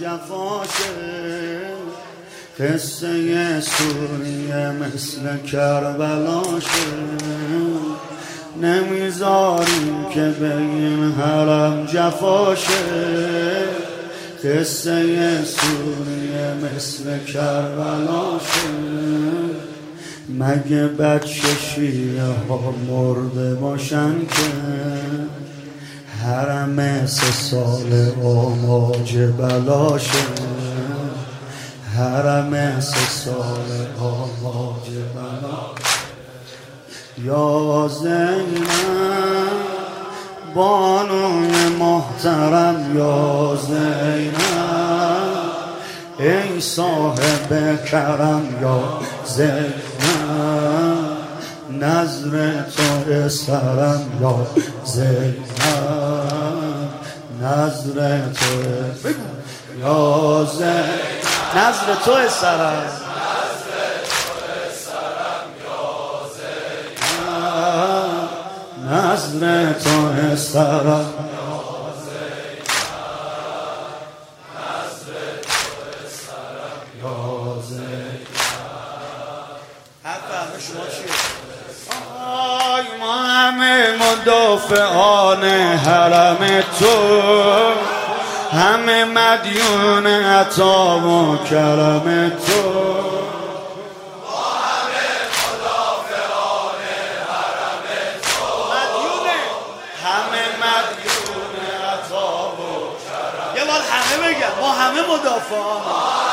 جفاشه، قصه سوریه مثل کربلاشه. نمیذاریم که به این حرم جفاشه، قصه سوریه مثل کربلاشه. مگه بچه شیعه ها مرده باشن که حرم 3 سال آماج بلاشه، حرم 3 سال آماج بلاشه. یا زینب بانوی محترم، یا زینب ای صاحب کرم، یا زینب نظر تو سرم، یا زینب نظر تو، یا زینب نظر تو سرم، نظر تو سرم، شما چیه؟ آی ما همه مدافعان حرم تو، همه مدیون عطا و کرم تو. ما همه مدافعان حرم تو، همه مدیون عطا و کرم. یه بار همه بگن ما همه مدافعان،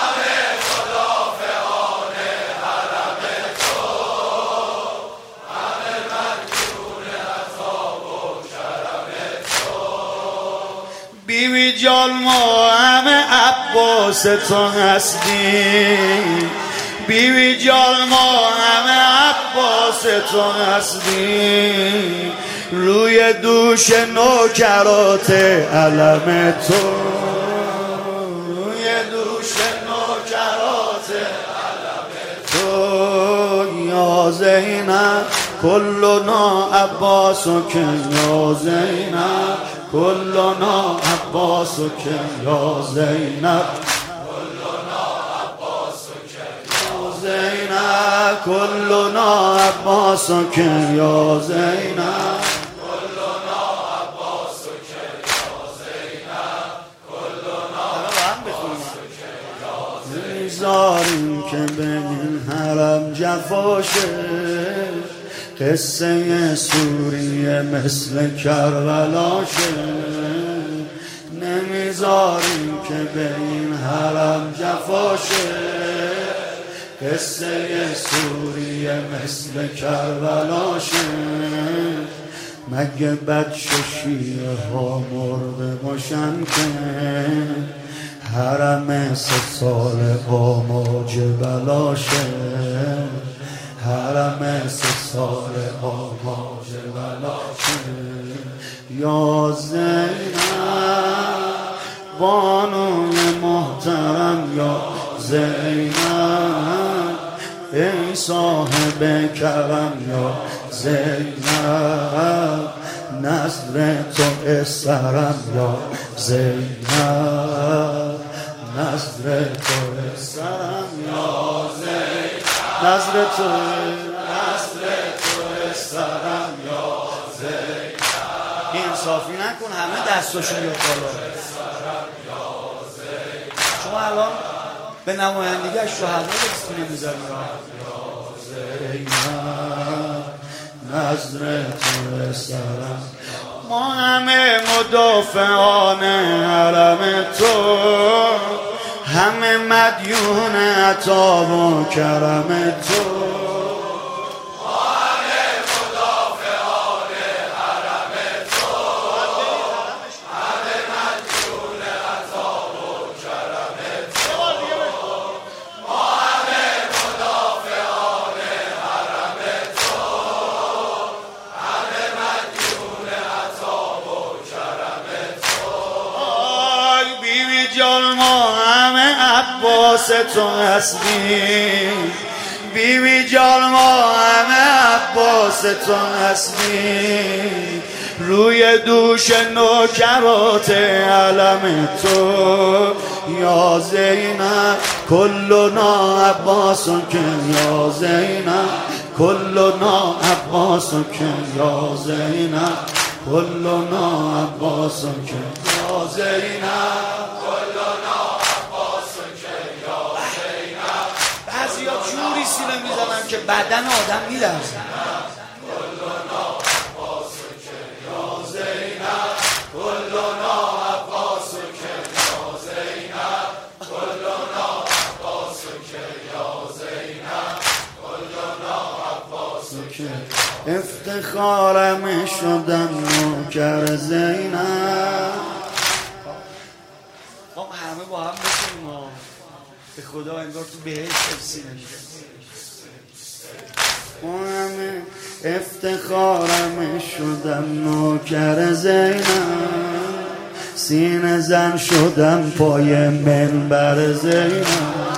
بیوی جان ما همه عباس تو هستیم، بیوی جان ما همه عباس تو هستیم. روی دوش نوکرات علم تو، روی دوش نوکرات علم تو. یا زینب کلنا عباس و که، یا زینب کلنا عباس و که، یا زینب کلنا عباس و که، یا زینب کلنا عباس و که، یا زینب کلنا عباس و که، یا زینب کلنا عباس و که، یا زینب. نمیذاریم که به این حرم جفاشه، قصه سوریه مثل کربلاشه. نمیذاریم که به این حرم جفاشه، قصه سوریه مثل کربلاشه. مگه بچه شیعه ها مرده باشن که حرم 3 سال آماج بلاشه، حرم 3 سال آماج بلاشه. یا زینب بانوی محترم، یا زینب ای صاحب کرم، یا زینب نظر تو سرم، یا زینب نظر تو سرم، یا زینب نظر تو سرم، یا زینب. انصافی نکن، همه دستاشون بیاد بالا. شما الان به نمایندگی از شهدا دستتون میذاریم. یا زینب نظر تو سرم. ما همه مدافعان حرم تو، همه مدیون عطا و کرم تو. ما همه عباس تو هستیم، بیوی جان ما همه عباس تو هستیم. روی دوش نوکرات علم تو یا زینب کلنا عباس که یا زینب کلنا عباس که یا زینب کلنا عباس که یا زینب کلنا عباس که یا زینب. بعضیا جوری سینه میزنن که بدن آدم میلرزه. کلنا عباس که یا زینب کلنا عباس که یا زینب کلنا عباس که یا زینب کلنا عباس که افتخارم شدن نوکر زینب. ما همه با هم بکنیم به خدا انگار تو بهشت سینه ما همه افتخارم شدم نوکر زینب سینه زن شدم پای منبر زینب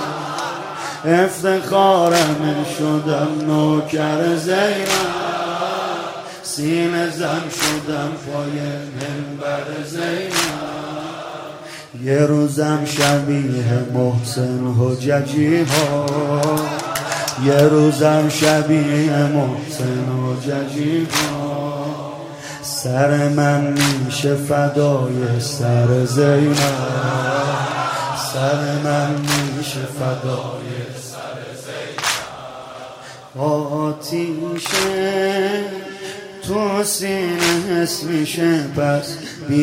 افتخارم شدم نوکر زینب سینه زن شدم پای منبر زینب. یه روزم شبیه محسن حججی ها یه روزم شبیه محسن حججی ها سر من میشه فدای سر زینب سر من میشه فدای سر زینب. آتیشه تو سینه حس میشه پس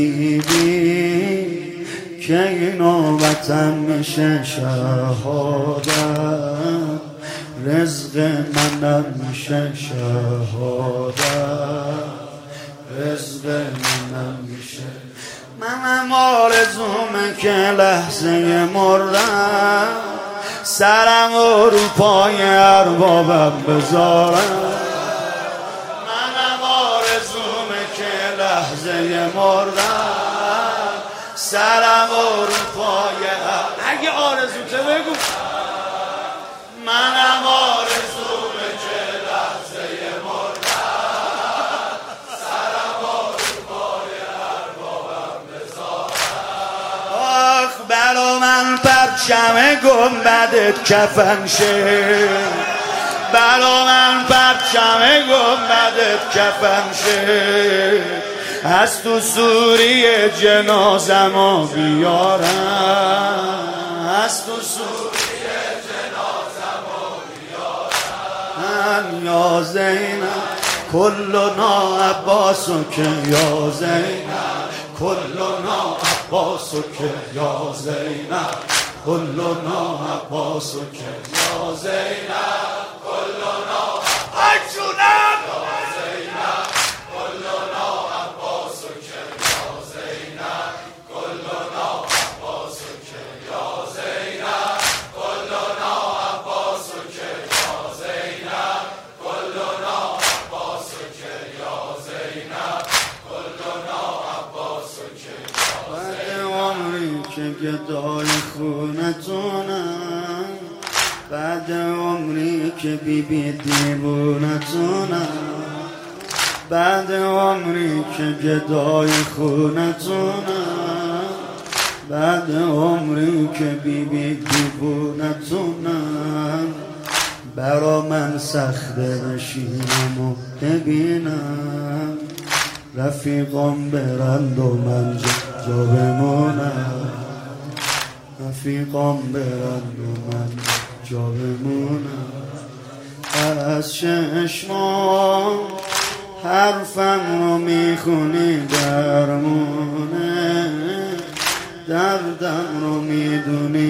بیبی که این نوبتم میشه شهادت رزق منم میشه شهادت رزق منم میشه. منم آرزومه که لحظه مردم سرم رو پای اربابم بذارم. منم آرزومه که لحظه مردم سرم رو پای اگه آرزوته بگو. منم آرزومه که لحظه مردم سرم رو پای اربابم بذارم. آخ برا من پرچم گنبدت کفن شه برا من پرچم گنبدت کفن شه از تو سوری جنازمو بیارم از تو سوری جنازمو بیارم. یا زینب کلنا عباس که یا زینب کلنا عباس که یا زینب کلنا عباس که یا زینب کلنا اجونم یا زینب کلنا عباس که یا زینب کلنا عباس که یا زینب کلنا عباس که یا زینب کلنا عباس که یا زینب کلنا عباس که یا زینب. بعد عمری که گدای خونتونم بعد عمری که بیبی دیوونتونم بعد عمری که گدای خونتونم بعد عمری که بیبی دیوونتونم برا من سخته بشینم و ببینم رفیقام برند و من جا بمونم رفیقام برند و من جا بمونم. از چشمام حرفم رو میخونی درمونه دردم رو میدونی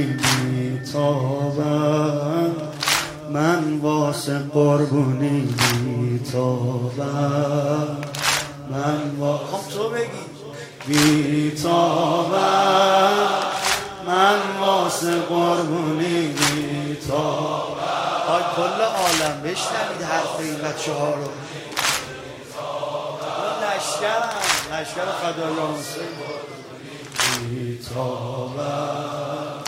بیتابم من واسه قربونی بیتابم من واسه تو بگی بیتابم من واسه قربونی بیتابم. آی کل عالم بشنوید حرف این بچه ها رو. لشکر فدای حسین بیتابم.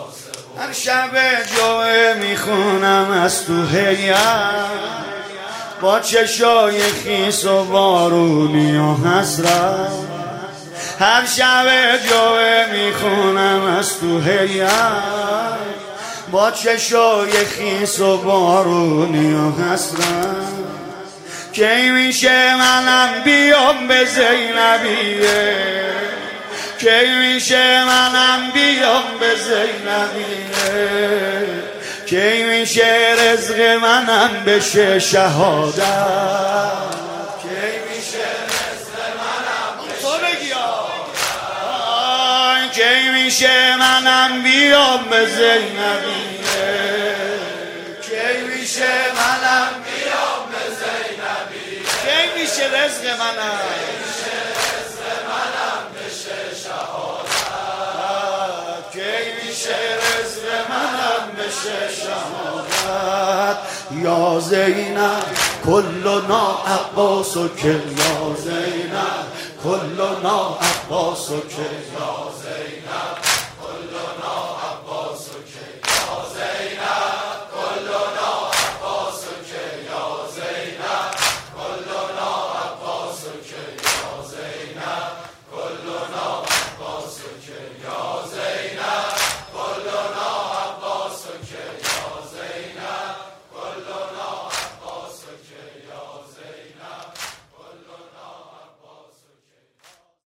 هر شب جمعه میخونم از تو هیئت با چشای خیس و بارونی و حسرت هر شب جوه میخونم از تو هیئت با چشای خیس و بارونی و حسرت کی میشه منم بیام به زینبیه کی میشه منم بیام به زینبیه کی میشه رزق منم بشه شهادت کی میشه رزق منم تو بگی کی میشه منم بیام به زینبیه کی میشه منم بیام به زینبیه کی میشه رزق منم بشه شهادت کی میشه رزق منم بشه شهادت یا زینب کلنا عباس و که یا زینب کلنا عباس و که یا زینب کلنا